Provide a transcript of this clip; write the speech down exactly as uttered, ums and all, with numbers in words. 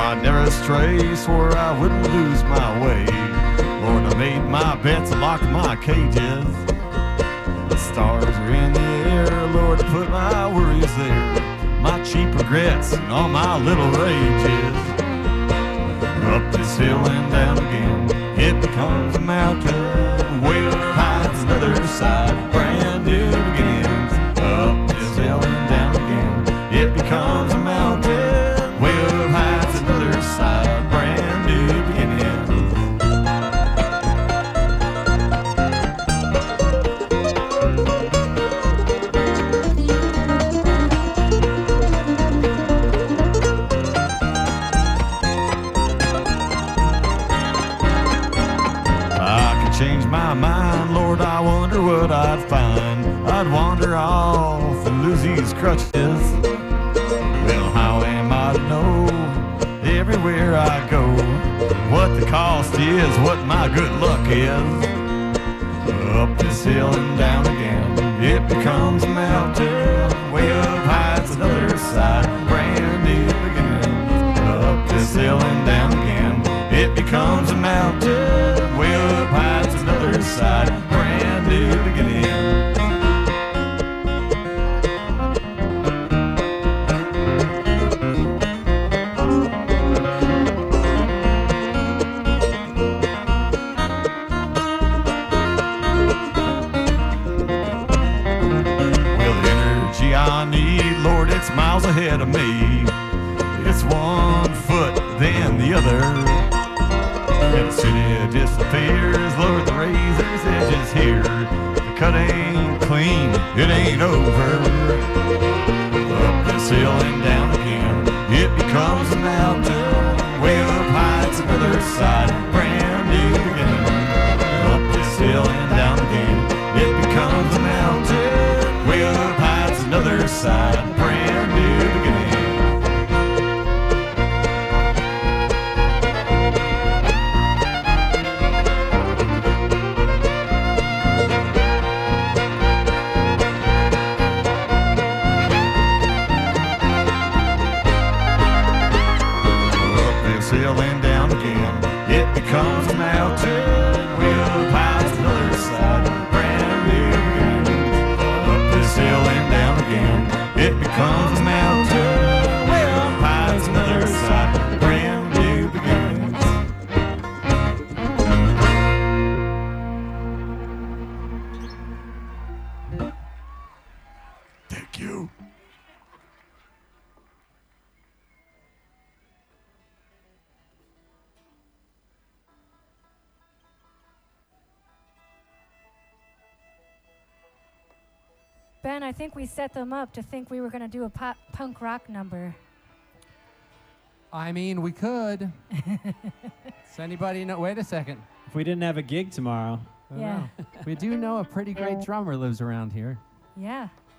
I'd never stray, swore I wouldn't lose my way. Lord, I made my bets and locked my cages. The stars are in the air, Lord, I put my worries there. My cheap regrets and all my little rages. Up this hill and down again, it becomes a mountain. Way up high's another side, brand new beginnings. Up this hill and down again, it becomes a mountain. Way up high's another side, brand new beginnings. Change my mind, Lord, I wonder what I'd find. I'd wander off and lose these crutches. Well, how am I to know everywhere I go what the cost is, what my good luck is? Up this hill and down again, it becomes a mountain. Way up high, it's another side, brand new beginning. Up this hill and down again, it becomes a mountain. Way up high, it's another side, brand new beginning. Well, the energy I need, Lord, it's miles ahead of me. It's one foot, then the other. And the city disappears, Lord, the razor's edge is here. The cut ain't clean, it ain't over. Up this hill and down again, it becomes a mountain. Way up high, it's another side, brand new beginning. Up this hill and down again, it becomes a mountain. Way up high, it's another side, brand new beginning. Hill and down again, it becomes a mountain. Way up high, it's another side, brand new beginnings. Up this hill and down again, it becomes a mountain. Way up high, it's another side, brand new beginnings. Thank you. Ben, I think we set them up to think we were going to do a pop, punk rock number. I mean, we could. Does anybody know? Wait a second. If we didn't have a gig tomorrow. I Yeah. know. We do know a pretty great drummer lives around here. Yeah.